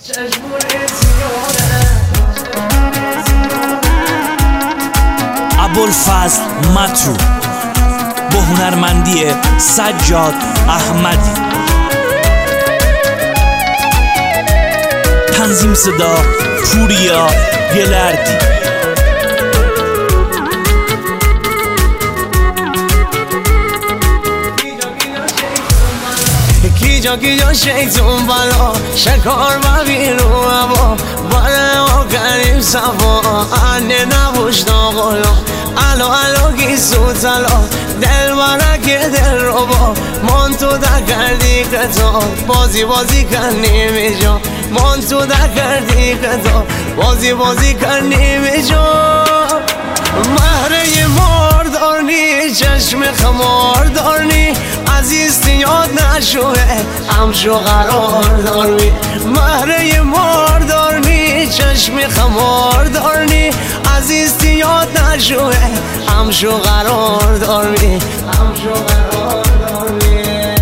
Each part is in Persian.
ابوالفضل مطرو با هنرمندی سجاد احمدی. تنظیم صدا پوریا گلردی. کیجا کیجا شیطون بالا شکار و بیرو هوا باره و کریم صفا انه نبوش ناغلا الو الو گیسو تلا دل برک دل رو با من تو در کردی کتا بازی بازی کنی میجا من تو در کردی کتا بازی بازی کنی میجا مهره ماردارنی چشم خماردارنی عزیز یاد نشوه همشو قرار دارمی مهره ماردارنی چشم خماردارنی عزیز یاد نشوه همشو قرار دارمی همشو قرار دارمی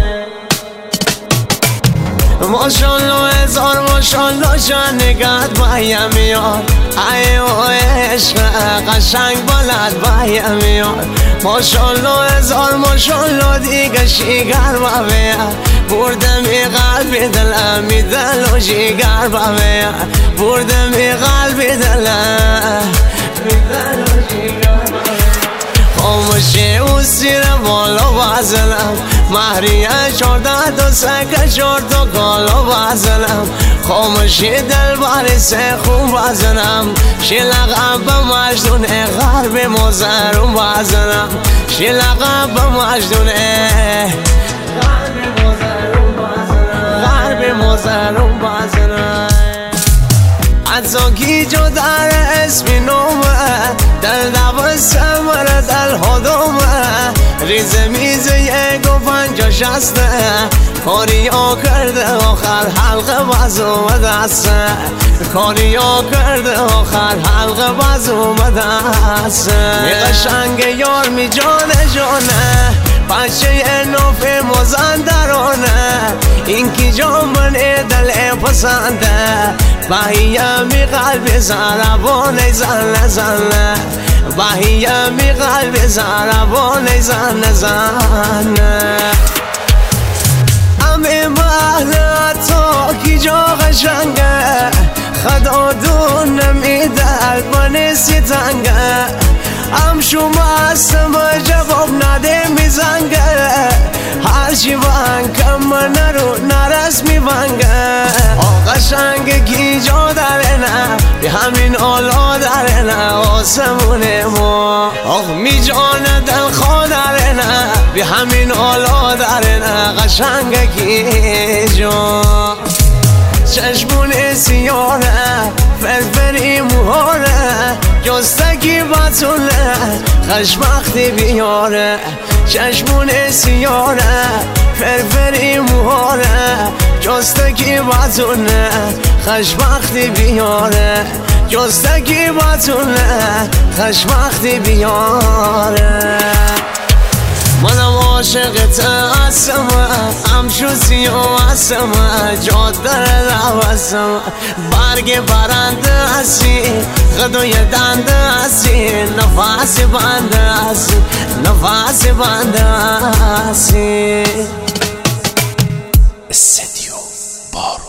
ماشالله هزار ماشالله شنگت بایم میاد ایو عشق قشنگ بلد بایم میاد ماشالله هزار ماشالله دیگه شیگر بایم بردم ای قلبی دلم می دل و شیگر بایم بردم ای قلبی دلم می دل و شیگر خاموشی او سیر بالا بازلم مهریه 14 تا سکه 4 تا کالا بازلم خاموشی دل باری سه خون بازلم شی لقب مجدون غرب مزرون بازلم شی لقب مجدون غرب مزرون بازلم حتی کی جو در اسمی نومه دل دو سمر دل هدومه ریز میز 1 و 50 شسته کاری ها کرده آخر حلقه باز اومده کاری ها کرده آخر حلقه باز اومده می قشنگ یار می جانه جانه بچه نوف مزندرانه این کی جان من دل پسنده بهیه می قلب زربانه زنه زنه بهیه می قلب زربانه زنه زنه امی محله تا کی جا قشنگه خدا دون نمیده من ستنگه هم شما هستم جواب نده میزنگه هرچی وانکم من رو نرس میونگه قشنگ کی جا داره نه به همین آلا داره نه آسمونه ما می جانه دل خواه داره نه به همین آلا داره نه قشنگ کی جا چشمون سیاره فرفری موهاره جستگی بطوله خشمختی بیاره چشمون سیاره فرفری موهاره جستگی بطوله خشمختی بیاره جستگی بطوله خشمختی بیاره منم عاشقت هستم همشو سیاه هستم جاده روستم برگ برنده هستی غدوی دنده هستی نفس بنده هستی نفس بنده هستی استدیو بار